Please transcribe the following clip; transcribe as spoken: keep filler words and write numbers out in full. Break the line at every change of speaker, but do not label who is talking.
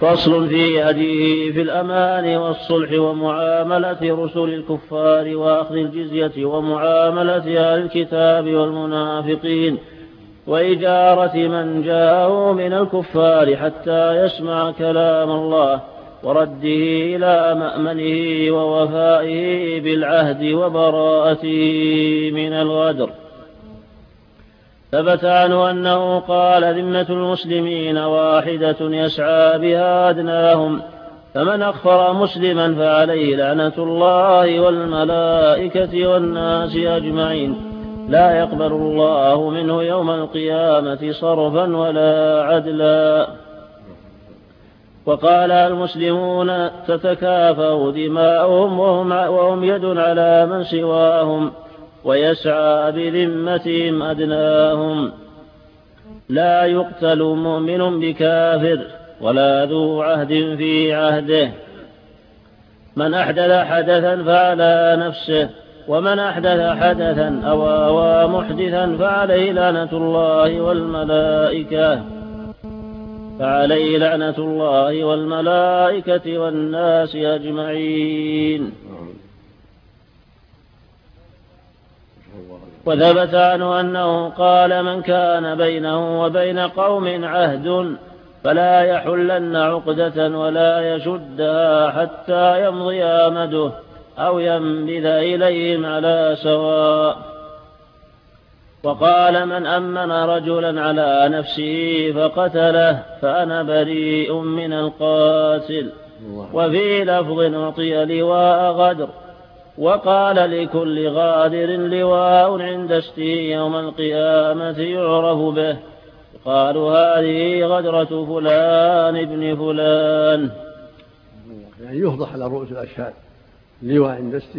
فصل في هديه في الأمان والصلح ومعاملة رسل الكفار وأخذ الجزية ومعاملة أهل الكتاب والمنافقين وإجارة من جاءه من الكفار حتى يسمع كلام الله ورده إلى مأمنه ووفائه بالعهد وبراءته من الغدر. ثبت عنه أنه قال: ذمة المسلمين واحدة يسعى بها أدناهم، فمن أخفر مسلما فعليه لعنة الله والملائكة والناس أجمعين، لا يقبل الله منه يوم القيامة صرفا ولا عدلا. وقال: المسلمون تتكافأ دماؤهم وهم, وهم يد على من سواهم، ويسعى بذمتهم أدناهم. لا يقتل مؤمن بكافر ولا ذو عهد في عهده. من أحدث حدثا فعلى نفسه، ومن أحدث حدثا أو آوى محدثا فعليه لعنة الله والملائكة فعليه لعنة الله والملائكة والناس أجمعين. وثبت عنه أنه قال: من كان بينه وبين قوم عهد فلا يحلن عقدة ولا يشدها حتى يمضي أمده أو ينبذ إليهم على سواء. وقال: من أمن رجلا على نفسه فقتله فأنا بريء من القاتل. وفي لفظ: أعطي لواء غدر. وقال: لكل غادر لواء عند استه يوم القيامة يعرف به، قالوا: هذه غدرة فلان ابن فلان.
يعني يفضح على رؤوس الأشهاد لواء عند استه